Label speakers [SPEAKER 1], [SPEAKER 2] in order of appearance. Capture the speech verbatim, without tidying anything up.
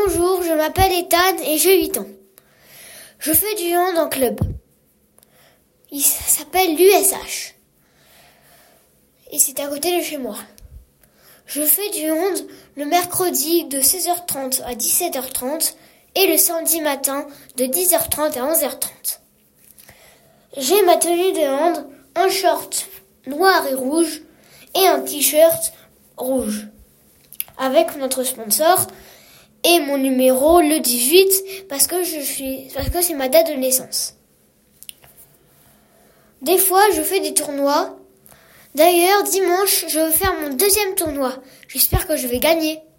[SPEAKER 1] Bonjour, je m'appelle Ethan et j'ai huit ans. Je fais du hand en club. Il s'appelle l'U S H. Et c'est à côté de chez moi. Je fais du hand le mercredi de seize heures trente à dix-sept heures trente et le samedi matin de dix heures trente à onze heures trente. J'ai ma tenue de hand, un short noir et rouge et un t-shirt rouge avec notre sponsor et mon numéro le dix-huit parce que je suis parce que c'est ma date de naissance. Des fois, je fais des tournois. D'ailleurs, dimanche, je vais faire mon deuxième tournoi. J'espère que je vais gagner.